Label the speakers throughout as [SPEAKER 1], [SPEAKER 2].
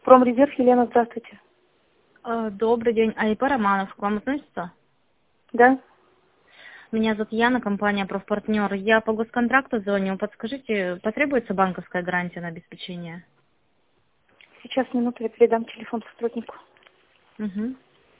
[SPEAKER 1] Промрезерв, Елена, здравствуйте.
[SPEAKER 2] Добрый день. А ИП Романов к вам относится?
[SPEAKER 1] Да?
[SPEAKER 2] Меня зовут Яна, компания «Профпартнер». Я по госконтракту звоню. Подскажите, потребуется банковская гарантия на обеспечение?
[SPEAKER 1] Сейчас, минуту, я передам телефон сотруднику.
[SPEAKER 2] Угу.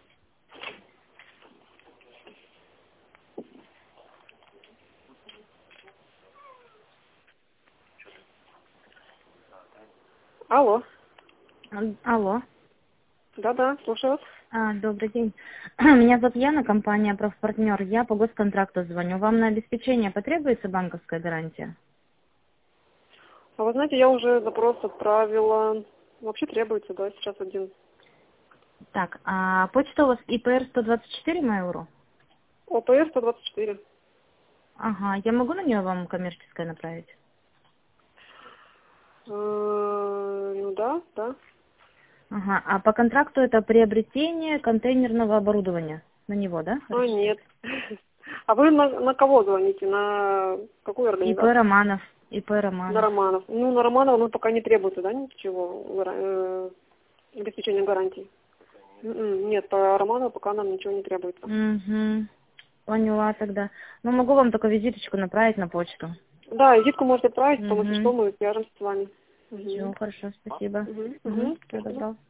[SPEAKER 1] Алло.
[SPEAKER 2] Алло.
[SPEAKER 1] Да-да, слушаю вас.
[SPEAKER 2] Добрый день. Меня зовут Яна, компания «Профпартнер». Я по госконтракту звоню. Вам на обеспечение потребуется банковская гарантия?
[SPEAKER 1] А вы знаете, я уже запрос отправила. Вообще требуется, да, сейчас один.
[SPEAKER 2] Так, а почта у вас ИПР 124 Mail.ru?
[SPEAKER 1] ОПР 124.
[SPEAKER 2] Ага, я могу на нее вам коммерческое направить?
[SPEAKER 1] Ну да, да.
[SPEAKER 2] Ага, а по контракту это приобретение контейнерного оборудования. На него, да?
[SPEAKER 1] Нет. А вы на кого звоните? На какую
[SPEAKER 2] ИП
[SPEAKER 1] организацию?
[SPEAKER 2] Романов. ИП
[SPEAKER 1] На
[SPEAKER 2] Романов.
[SPEAKER 1] Романов. Ну, на Романова, ну, пока не требуется, да, ничего, обеспечения гарантии. Нет, по Романову пока нам ничего не требуется.
[SPEAKER 2] Угу. Поняла тогда. Ну, могу вам только визиточку направить на почту.
[SPEAKER 1] Да, визитку можете отправить, потом, если что,
[SPEAKER 2] Угу.
[SPEAKER 1] мы свяжемся с вами.
[SPEAKER 2] Все, хорошо, спасибо.
[SPEAKER 1] Угу.
[SPEAKER 2] Угу.
[SPEAKER 1] Угу.
[SPEAKER 2] Всего
[SPEAKER 1] Спасибо.
[SPEAKER 2] доброго.